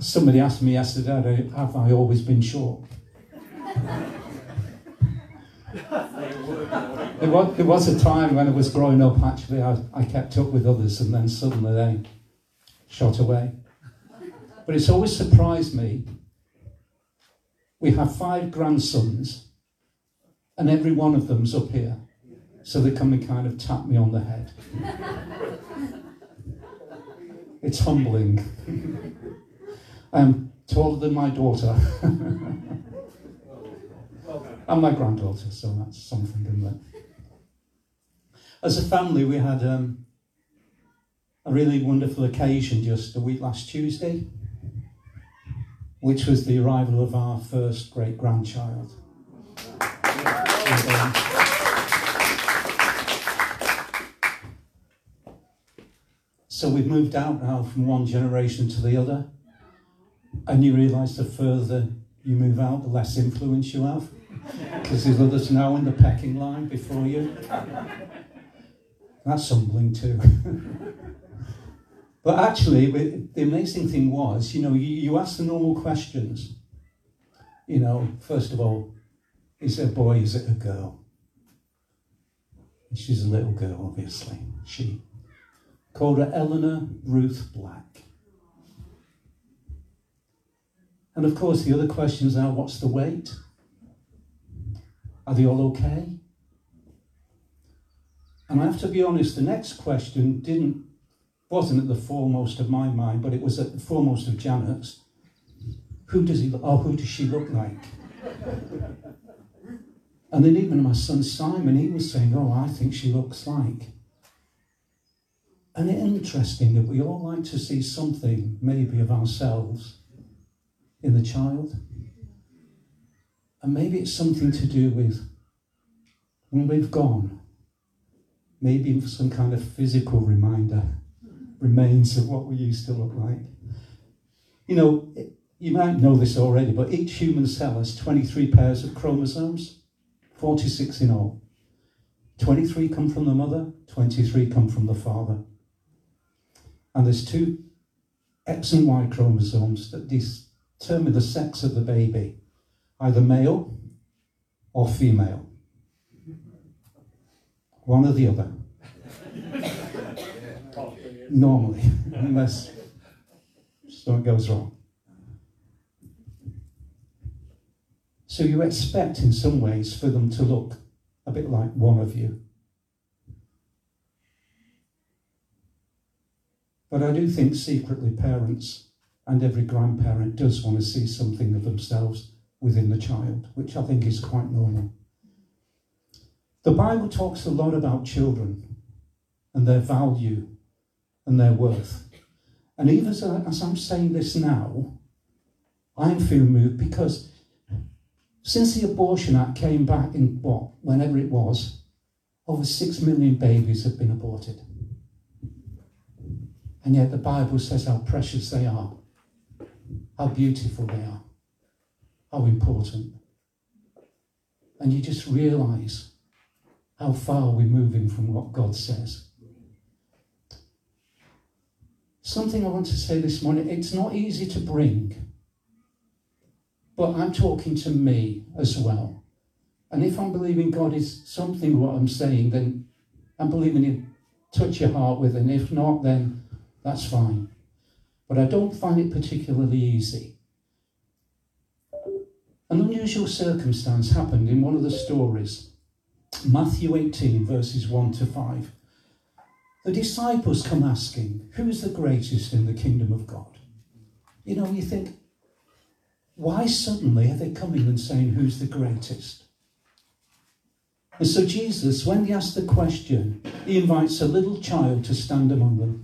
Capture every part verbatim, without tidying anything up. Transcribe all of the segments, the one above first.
Somebody asked me yesterday, have I always been short? There was, there was a time when I was growing up, actually, I, I kept up with others and then suddenly they shot away. But it's always surprised me. We have five grandsons and every one of them's up here. So they come and kind of tap me on the head. It's humbling. I'm taller than my daughter. And my granddaughter, so that's something, isn't it? As a family, we had um, a really wonderful occasion just a week last Tuesday, which was the arrival of our first great-grandchild. And, um, so we've moved out now from one generation to the other, and you realise the further you move out, the less influence you have, because there's others now in the pecking line before you. That's humbling too. But actually, the amazing thing was, you know, you, you ask the normal questions. You know, first of all, is it a boy, is it a girl? She's a little girl, obviously. She called her Eleanor Ruth Black. And of course, the other questions are, what's the weight? Are they all okay? And I have to be honest, the next question didn't, wasn't at the foremost of my mind, but it was at the foremost of Janet's. Who does he look, or who does she look like? And then even my son Simon, he was saying, oh, I think she looks like. And it's interesting that we all like to see something, maybe of ourselves, in the child. And maybe it's something to do with when we've gone, maybe some kind of physical reminder remains of what we used to look like. You know, you might know this already, but each human cell has twenty-three pairs of chromosomes, forty-six in all. twenty-three come from the mother, twenty-three come from the father. And there's two X and Y chromosomes that determine the sex of the baby, either male or female. One or the other. Normally, unless something goes wrong. So you expect in some ways for them to look a bit like one of you. But I do think secretly parents and every grandparent does want to see something of themselves within the child, which I think is quite normal. The Bible talks a lot about children and their value and their worth. And even as, I, as I'm saying this now, I'm feeling moved because since the Abortion Act came back in what, whenever it was, over six million babies have been aborted. And yet the Bible says how precious they are, how beautiful they are, how important. And you just realise how far we're moving from what God says. Something I want to say this morning, it's not easy to bring, but I'm talking to me as well. And if I'm believing God is something what I'm saying, then I'm believing you touch your heart with it. And if not, then that's fine. But I don't find it particularly easy. An unusual circumstance happened in one of the stories. Matthew eighteen, verses one to five. The disciples come asking, who is the greatest in the kingdom of God? You know, you think, why suddenly are they coming and saying, who's the greatest? And so Jesus, when he asks the question, he invites a little child to stand among them.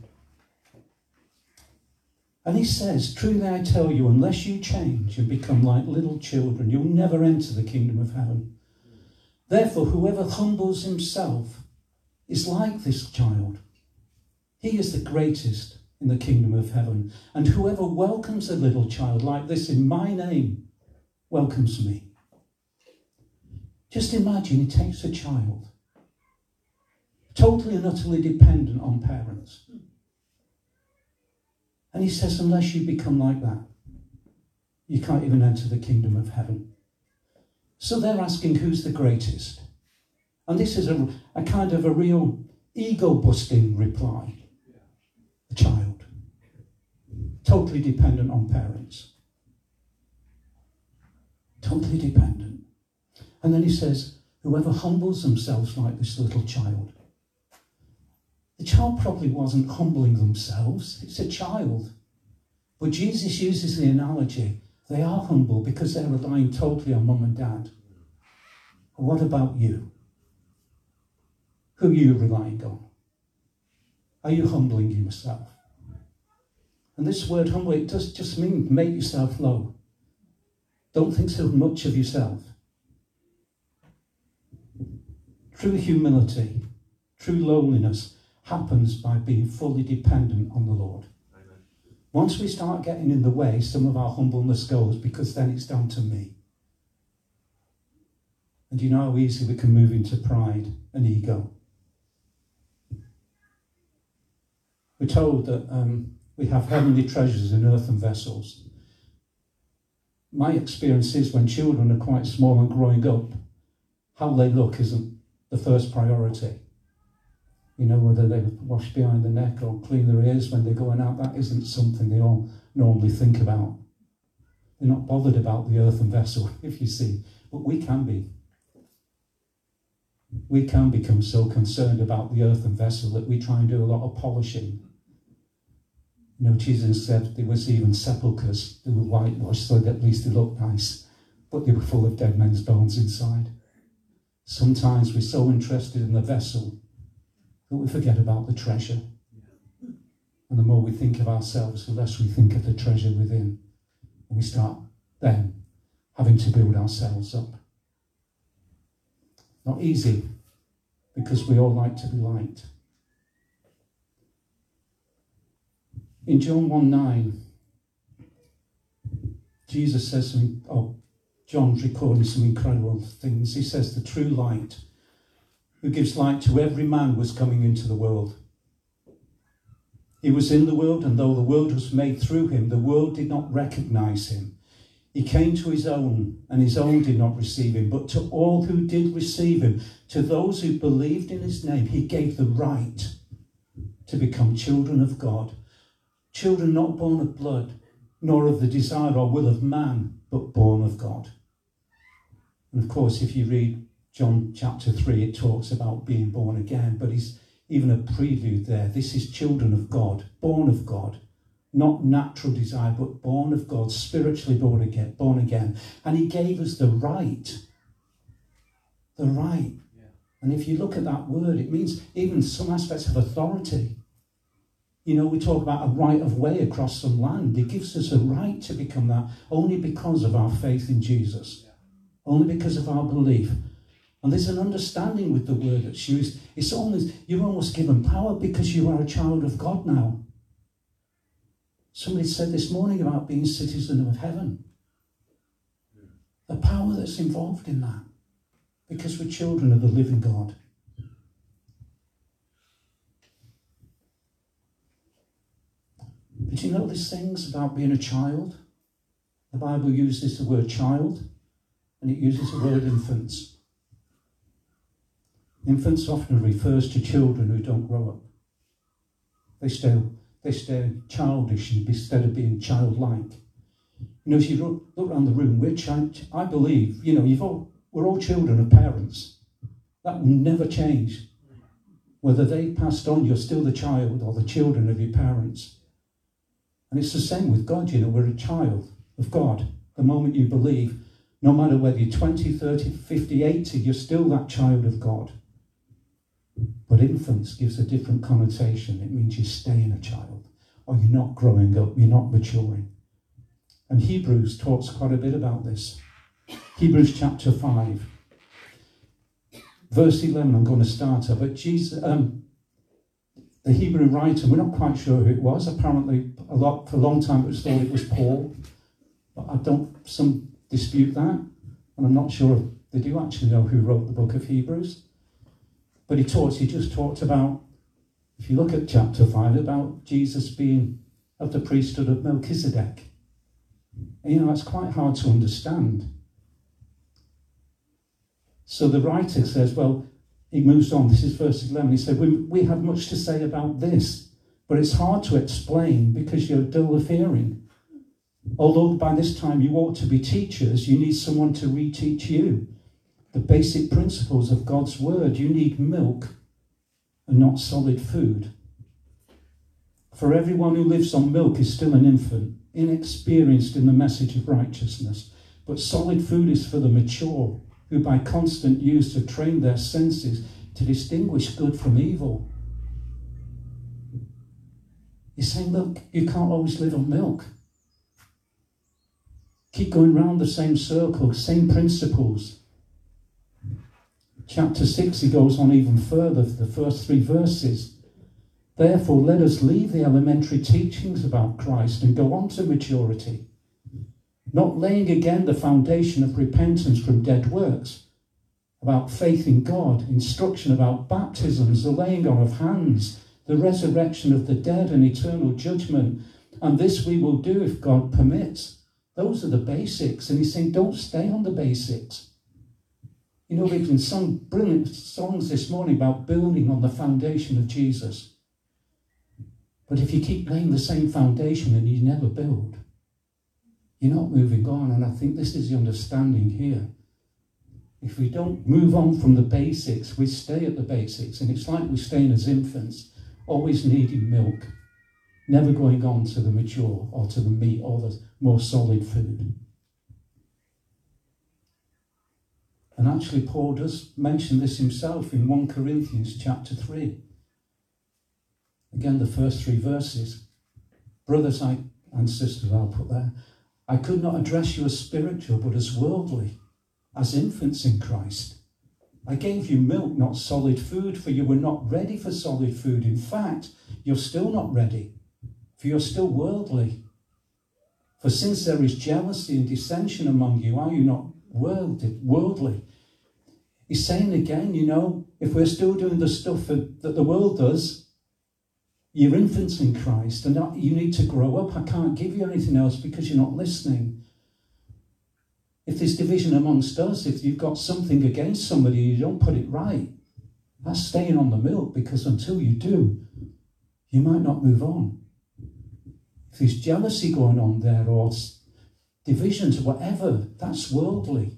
And he says, truly I tell you, unless you change and become like little children, you'll never enter the kingdom of heaven. Therefore, whoever humbles himself is like this child. He is the greatest in the kingdom of heaven. And whoever welcomes a little child like this in my name welcomes me. Just imagine he takes a child, totally and utterly dependent on parents. And he says, unless you become like that, you can't even enter the kingdom of heaven. So they're asking who's the greatest. And this is a, a kind of a real ego-busting reply. A child. Totally dependent on parents. Totally dependent. And then he says, whoever humbles themselves like this little child. The child probably wasn't humbling themselves. It's a child. But Jesus uses the analogy. They are humble because they're relying totally on mum and dad. What about you? Who are you relying on? Are you humbling yourself? And this word humble, it does just mean make yourself low. Don't think so much of yourself. True humility, true lowliness happens by being fully dependent on the Lord. Amen. Once we start getting in the way, some of our humbleness goes, because then it's down to me. And you know how easy we can move into pride and ego. We're told that um, we have heavenly treasures in earthen vessels. My experience is when children are quite small and growing up, how they look isn't the first priority. You know, whether they wash behind the neck or clean their ears when they're going out, that isn't something they all normally think about. They're not bothered about the earthen vessel, if you see. But we can be. We can become so concerned about the earthen vessel that we try and do a lot of polishing. You know, Jesus said there was even sepulchres that were whitewashed so that at least they looked nice, but they were full of dead men's bones inside. Sometimes we're so interested in the vessel that we forget about the treasure. And the more we think of ourselves, the less we think of the treasure within. And we start then having to build ourselves up. Not easy, because we all like to be liked. In John one nine, Jesus says something, oh, John's recording some incredible things. He says, the true light, who gives light to every man, was coming into the world. He was in the world, and though the world was made through him, the world did not recognize him. He came to his own, and his own did not receive him. But to all who did receive him, to those who believed in his name, he gave the right to become children of God. Children not born of blood, nor of the desire or will of man, but born of God. And of course, if you read John chapter three, it talks about being born again, but it's even a prelude there. This is children of God, born of God. Not natural desire, but born of God, spiritually born again, born again. And he gave us the right. The right. Yeah. And if you look at that word, it means even some aspects of authority. You know, we talk about a right of way across some land. It gives us a right to become that only because of our faith in Jesus. Yeah. Only because of our belief. And there's an understanding with the word that's used. It's almost, you're almost given power because you are a child of God now. Somebody said this morning about being citizen of heaven. The power that's involved in that. Because we're children of the living God. But you know these things about being a child? The Bible uses the word child, and it uses the word infants. Infants often refers to children who don't grow up. They stay They stay childish instead of being childlike. You know, if you look, look around the room, we're child, I believe, you know, you've all, we're all children of parents. That will never change. Whether they passed on, you're still the child or the children of your parents. And it's the same with God, you know, we're a child of God. The moment you believe, no matter whether you're twenty, thirty, fifty, eighty, you're still that child of God. But infants gives a different connotation. It means you're staying a child, or you're not growing up, you're not maturing. And Hebrews talks quite a bit about this. Hebrews chapter five, verse eleven, I'm going to start at. But Jesus, um, the Hebrew writer, we're not quite sure who it was. Apparently, a lot for a long time it was thought it was Paul. But I don't, some dispute that. And I'm not sure if they do actually know who wrote the book of Hebrews. But he talks, he just talked about, if you look at chapter five, about Jesus being of the priesthood of Melchizedek. And, you know, it's quite hard to understand. So the writer says, well, he moves on, this is verse eleven, he said, we, we have much to say about this, but it's hard to explain because you're dull of hearing. Although by this time you ought to be teachers, you need someone to reteach you the basic principles of God's word. You need milk and not solid food. For everyone who lives on milk is still an infant, inexperienced in the message of righteousness. But solid food is for the mature, who by constant use have trained their senses to distinguish good from evil. He's saying, look, you can't always live on milk. Keep going round the same circle, same principles. Chapter six, he goes on even further, the first three verses. Therefore, let us leave the elementary teachings about Christ and go on to maturity, not laying again the foundation of repentance from dead works, about faith in God, instruction about baptisms, the laying on of hands, the resurrection of the dead and eternal judgment. And this we will do if God permits. Those are the basics. And he's saying, don't stay on the basics. You know, we've been sung brilliant songs this morning about building on the foundation of Jesus. But if you keep laying the same foundation and you never build, you're not moving on. And I think this is the understanding here. If we don't move on from the basics, we stay at the basics. And it's like we're staying as infants, always needing milk, never going on to the mature or to the meat or the more solid food. And actually, Paul does mention this himself in First Corinthians chapter three. Again, the first three verses. Brothers I, and sisters, I'll put there. I could not address you as spiritual, but as worldly, as infants in Christ. I gave you milk, not solid food, for you were not ready for solid food. In fact, you're still not ready, for you're still worldly. For since there is jealousy and dissension among you, are you not worldly? He's saying again, you know, if we're still doing the stuff that the world does, you're infants in Christ, and you need to grow up. I can't give you anything else because you're not listening. If there's division amongst us, if you've got something against somebody, you don't put it right, that's staying on the milk, because until you do, you might not move on. If there's jealousy going on there, or divisions, whatever, that's worldly.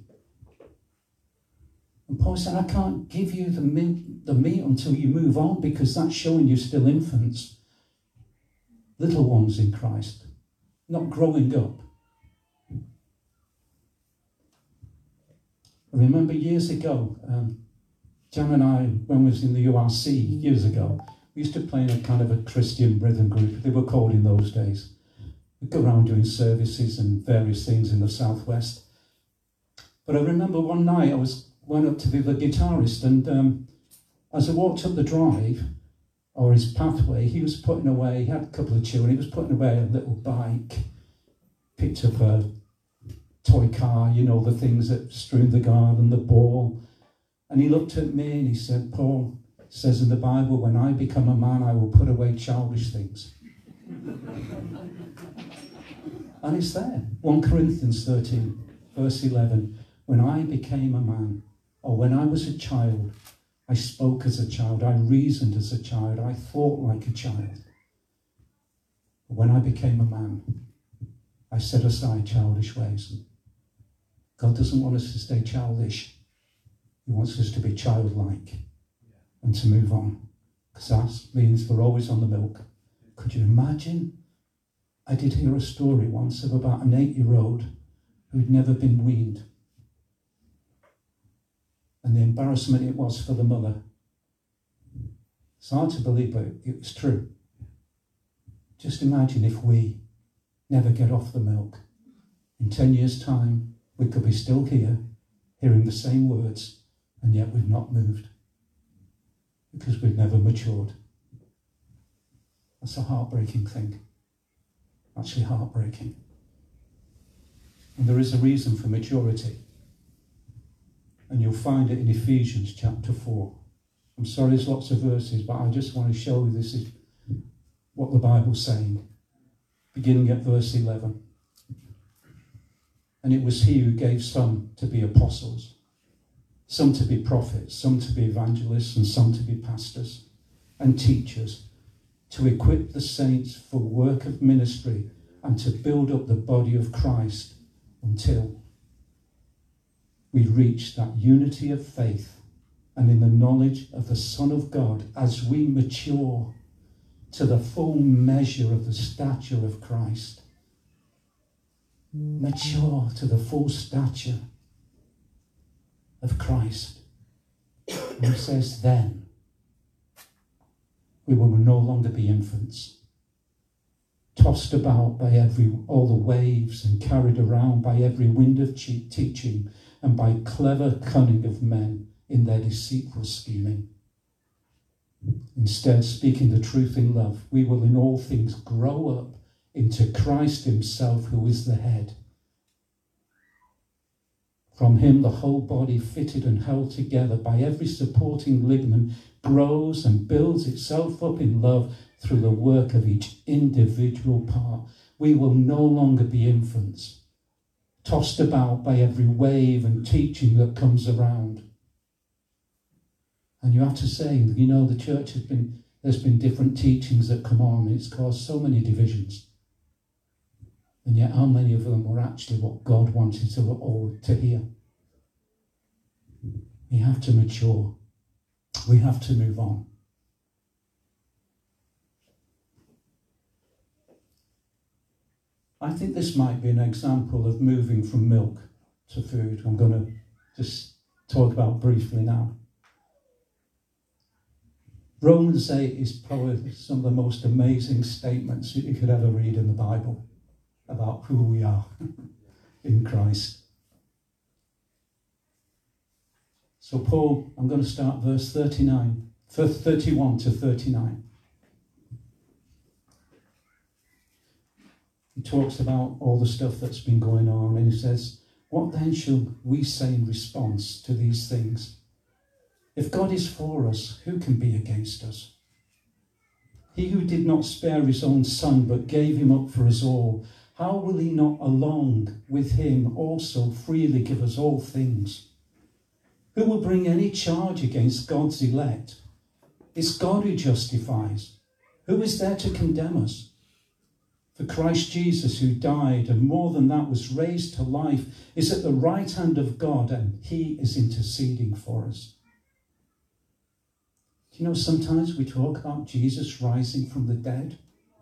And Paul said, I can't give you the meat, the meat until you move on, because that's showing you're still infants, little ones in Christ, not growing up. I remember years ago, um, Jan and I, when we was in the U R C years ago, we used to play in a kind of a Christian rhythm group. They were called in those days. We'd go around doing services and various things in the southwest. But I remember one night I was went up to be the guitarist, and um, as I walked up the drive, or his pathway, he was putting away, he had a couple of children, he was putting away a little bike, picked up a toy car, you know, the things that strewn the garden, the ball. And he looked at me and he said, Paul, it says in the Bible, when I become a man, I will put away childish things. And it's there, First Corinthians thirteen, verse eleven. When I became a man, or when I was a child, I spoke as a child, I reasoned as a child, I thought like a child. But when I became a man, I set aside childish ways. God doesn't want us to stay childish. He wants us to be childlike and to move on. Because that means we're always on the milk. Could you imagine? I did hear a story once of about an eight-year-old who'd never been weaned. And the embarrassment it was for the mother. It's hard to believe, but it was true. Just imagine if we never get off the milk. In ten years' time, we could be still here, hearing the same words, and yet we've not moved. Because we've never matured. That's a heartbreaking thing. Actually heartbreaking. And there is a reason for maturity. And you'll find it in Ephesians chapter four. I'm sorry there's lots of verses, but I just want to show you this is what the Bible's saying. Beginning at verse eleven. And it was he who gave some to be apostles, some to be prophets, some to be evangelists, and some to be pastors and teachers, to equip the saints for work of ministry and to build up the body of Christ until we reach that unity of faith and in the knowledge of the Son of God, as we mature to the full measure of the stature of Christ. Mature to the full stature of Christ. And he says, then we will no longer be infants, tossed about by every all the waves and carried around by every wind of cheap teaching and by clever cunning of men in their deceitful scheming. Instead, speaking the truth in love, we will in all things grow up into Christ himself, who is the head. From him the whole body, fitted and held together by every supporting ligament, grows and builds itself up in love through the work of each individual part. We will no longer be infants, tossed about by every wave and teaching that comes around. And you have to say, you know, the church has been, there's been different teachings that come on. It's caused so many divisions. And yet how many of them were actually what God wanted to all to hear? We have to mature. We have to move on. I think this might be an example of moving from milk to food. I'm going to just talk about briefly now. Romans eight is probably some of the most amazing statements that you could ever read in the Bible about who we are in Christ. So Paul, I'm going to start verse thirty-nine, verse thirty-one to thirty-nine. He talks about all the stuff that's been going on, and he says, what then shall we say in response to these things? If God is for us, who can be against us? He who did not spare his own son, but gave him up for us all, how will he not along with him also freely give us all things? Who will bring any charge against God's elect? It's God who justifies. Who is there to condemn us? For Christ Jesus, who died and more than that was raised to life, is at the right hand of God, and he is interceding for us. Do you know, sometimes we talk about Jesus rising from the dead.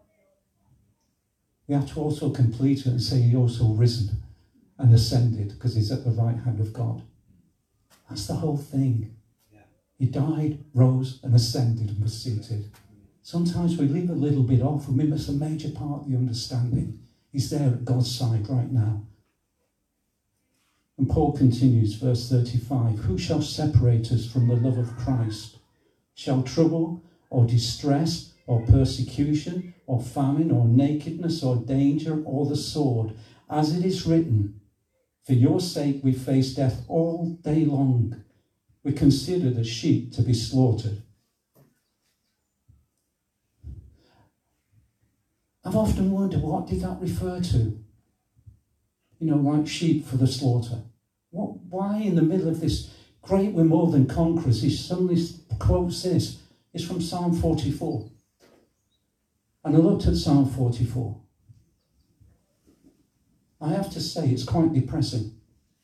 We have to also complete it and say he also risen and ascended because he's at the right hand of God. That's the whole thing. Yeah. He died, rose and ascended and was seated. Sometimes we leave a little bit off and we miss a major part of the understanding. He's there at God's side right now. And Paul continues, verse thirty-five, who shall separate us from the love of Christ? Shall trouble or distress or persecution or famine or nakedness or danger or the sword? As it is written, for your sake we face death all day long. We consider the sheep to be slaughtered. I've often wondered, what did that refer to? You know, like sheep for the slaughter. What? Why in the middle of this great we're more than conquerors, he suddenly quotes this? It's from Psalm forty-four. And I looked at Psalm forty-four. I have to say, it's quite depressing.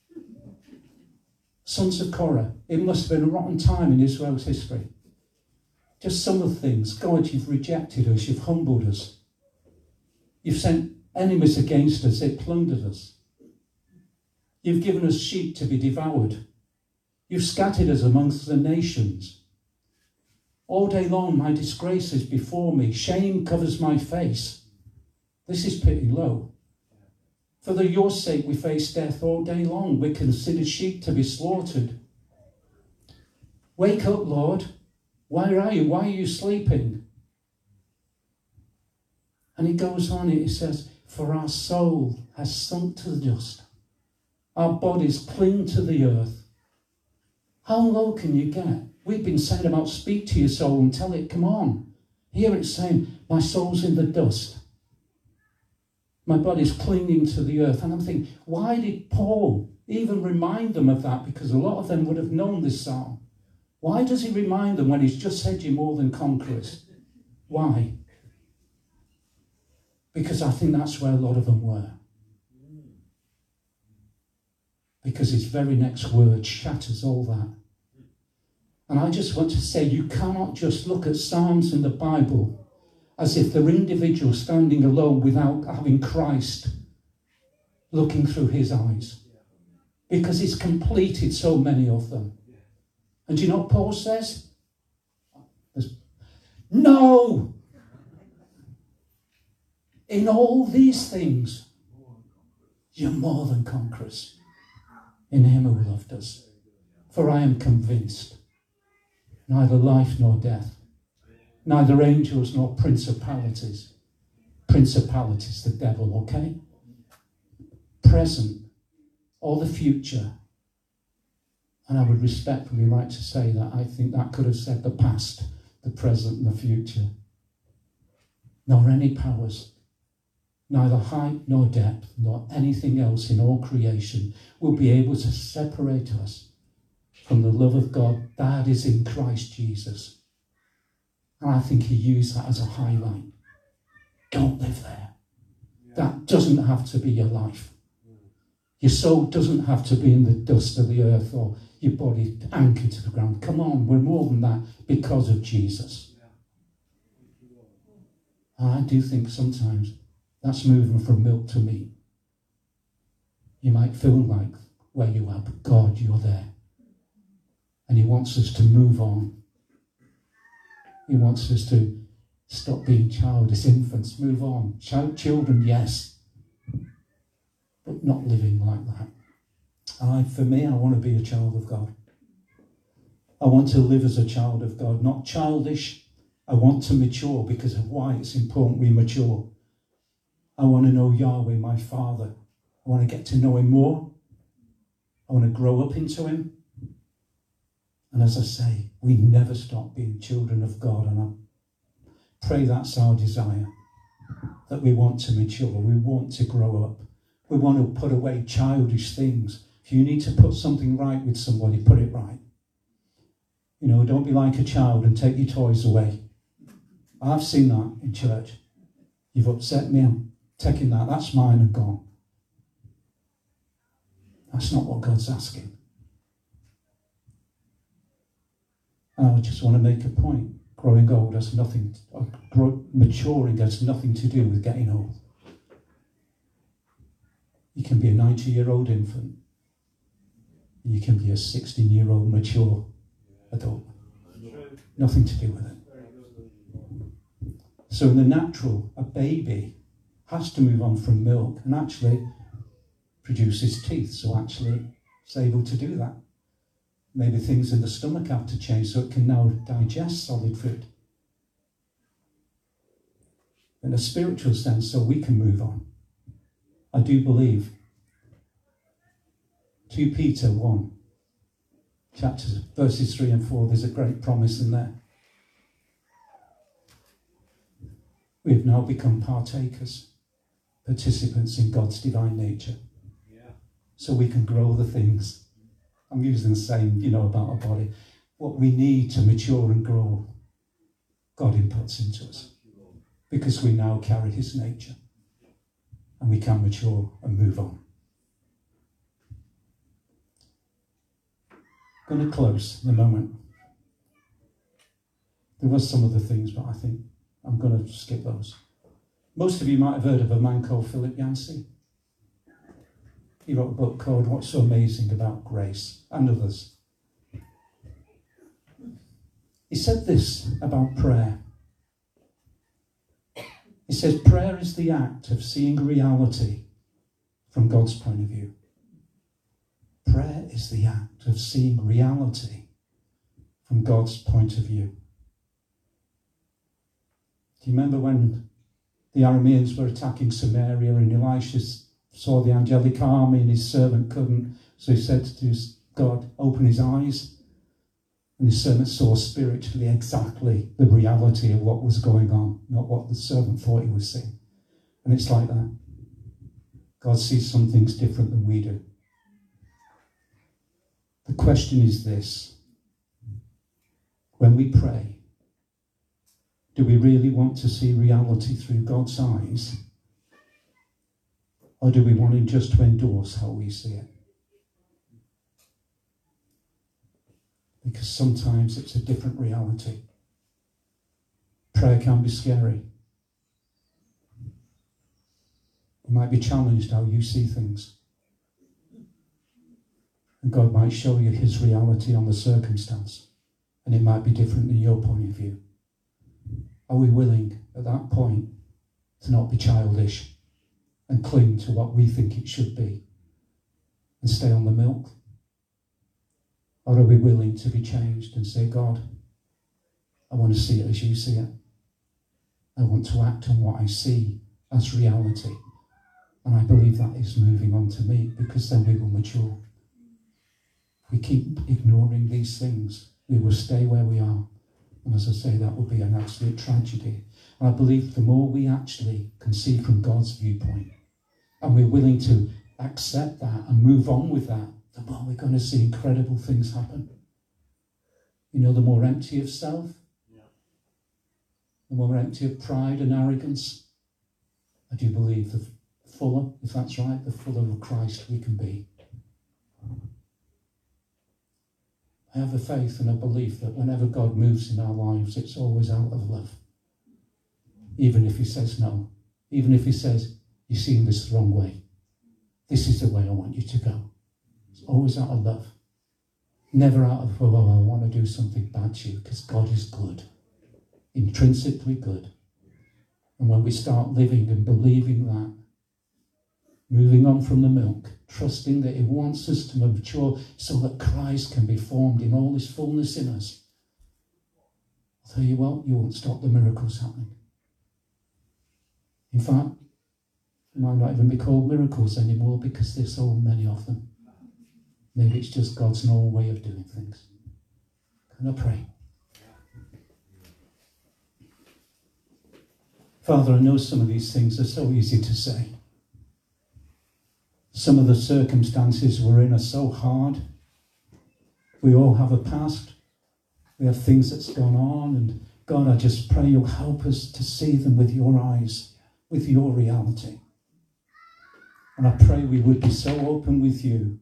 Sons of Korah, it must have been a rotten time in Israel's history. Just some of the things. God, you've rejected us, you've humbled us. You've sent enemies against us, they've plundered us. You've given us sheep to be devoured. You've scattered us amongst the nations. All day long my disgrace is before me. Shame covers my face. This is pretty low. For the, your sake we face death all day long. We're considered sheep to be slaughtered. Wake up, Lord. Where are you? Why are you sleeping? And he goes on, he says, for our soul has sunk to the dust. Our bodies cling to the earth. How low can you get? We've been saying about speak to your soul and tell it, come on. Here it's saying, my soul's in the dust. My body's clinging to the earth. And I'm thinking, why did Paul even remind them of that? Because a lot of them would have known this psalm. Why does he remind them when he's just said you're more than conquerors? Why? Because I think that's where a lot of them were. Because his very next word shatters all that. And I just want to say, you cannot just look at Psalms in the Bible as if they're individuals standing alone without having Christ looking through his eyes. Because he's completed so many of them. And do you know what Paul says? No! In all these things, you're more than conquerors in him who loved us. For I am convinced, neither life nor death, neither angels nor principalities, principalities, the devil, okay? Present or the future. And I would respectfully like to say that I think that could have said the past, the present and the future. Nor any powers, neither height nor depth, nor anything else in all creation will be able to separate us from the love of God that is in Christ Jesus. And I think he used that as a highlight. Don't live there. That doesn't have to be your life. Your soul doesn't have to be in the dust of the earth or your body anchored to the ground. Come on, we're more than that because of Jesus. And I do think sometimes that's moving from milk to meat. You might feel like where you are, but God, you're there. And he wants us to move on. He wants us to stop being childish infants, move on. Child, children, yes, but not living like that. I, for me, I want to be a child of God. I want to live as a child of God, not childish. I want to mature because of why it's important we mature. I want to know Yahweh, my Father. I want to get to know him more. I want to grow up into him. And as I say, we never stop being children of God. And I pray that's our desire, that we want to mature. We want to grow up. We want to put away childish things. If you need to put something right with somebody, put it right. You know, don't be like a child and take your toys away. I've seen that in church. You've upset me, I'm taking that. That's mine and gone. That's not what God's asking. And I just want to make a point. Growing old has nothing, uh, grow, maturing has nothing to do with getting old. You can be a ninety-year-old infant. You can be a sixteen-year-old mature adult. Nothing to do with it. So in the natural, a baby has to move on from milk and actually produces teeth. So actually it's able to do that. Maybe things in the stomach have to change so it can now digest solid food. In a spiritual sense, so we can move on. I do believe Second Peter one, chapters, verses three and four, there's a great promise in there. We have now become partakers, participants in God's divine nature. Yeah. So we can grow the things. I'm using the same, you know, about our body. What we need to mature and grow, God inputs into us. Because we now carry his nature. And we can mature and move on. I'm going to close in a moment. There was some other things, but I think I'm going to skip those. Most of you might have heard of a man called Philip Yancey. He wrote a book called What's So Amazing About Grace, and others. He said this about prayer. He says, prayer is the act of seeing reality from God's point of view. Prayer is the act of seeing reality from God's point of view. Do you remember when the Arameans were attacking Samaria and Elisha saw the angelic army and his servant couldn't, so he said to God, open his eyes. And his servant saw spiritually exactly the reality of what was going on, not what the servant thought he was seeing. And it's like that. God sees some things different than we do. The question is this: when we pray, do we really want to see reality through God's eyes? Or do we want him just to endorse how we see it? Because sometimes it's a different reality. Prayer can be scary. You might be challenged how you see things. And God might show you his reality on the circumstance. And it might be different than your point of view. Are we willing at that point to not be childish and cling to what we think it should be and stay on the milk? Or are we willing to be changed and say, God, I want to see it as you see it. I want to act on what I see as reality. And I believe that is moving on to me, because then we will mature. If we keep ignoring these things, we will stay where we are. And as I say, that will be an absolute tragedy. And I believe the more we actually can see from God's viewpoint, and we're willing to accept that and move on with that, the more we're going to see incredible things happen. You know, the more empty of self, yeah. the more empty of pride and arrogance, I do believe the fuller, if that's right, the fuller of Christ we can be. I have a faith and a belief that whenever God moves in our lives, it's always out of love. Even if he says no. Even if he says, you're seeing this the wrong way. This is the way I want you to go. It's always out of love. Never out of, oh, I want to do something bad to you, because God is good. Intrinsically good. And when we start living and believing that, moving on from the milk, trusting that he wants us to mature so that Christ can be formed in all his fullness in us, I'll tell you what, you won't stop the miracles happening. In fact, they might not even be called miracles anymore, because there's so many of them. Maybe it's just God's normal way of doing things. Can I pray? Father, I know some of these things are so easy to say. Some of the circumstances we're in are so hard. We all have a past. We have things that's gone on. And God, I just pray you'll help us to see them with your eyes, with your reality. And I pray we would be so open with you.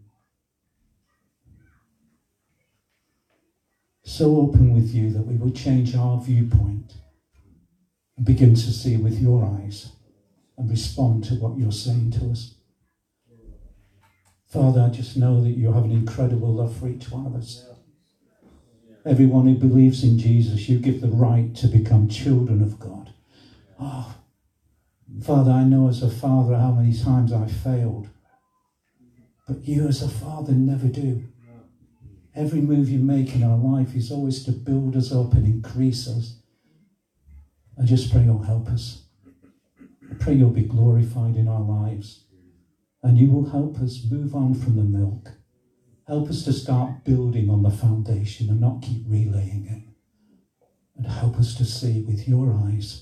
So open with you that we will change our viewpoint and begin to see with your eyes and respond to what you're saying to us. Father, I just know that you have an incredible love for each one of us. Everyone who believes in Jesus, you give the right to become children of God. Oh, Father, I know as a father how many times I failed. But you as a father never do. Every move you make in our life is always to build us up and increase us. I just pray you'll help us. I pray you'll be glorified in our lives. And you will help us move on from the milk. Help us to start building on the foundation and not keep relaying it. And help us to see with your eyes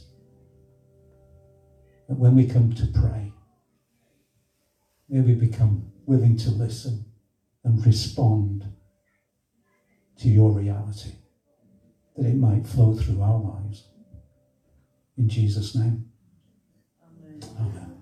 that when we come to pray, may we become willing to listen and respond to your reality, that it might flow through our lives. In Jesus' name. Amen. Amen.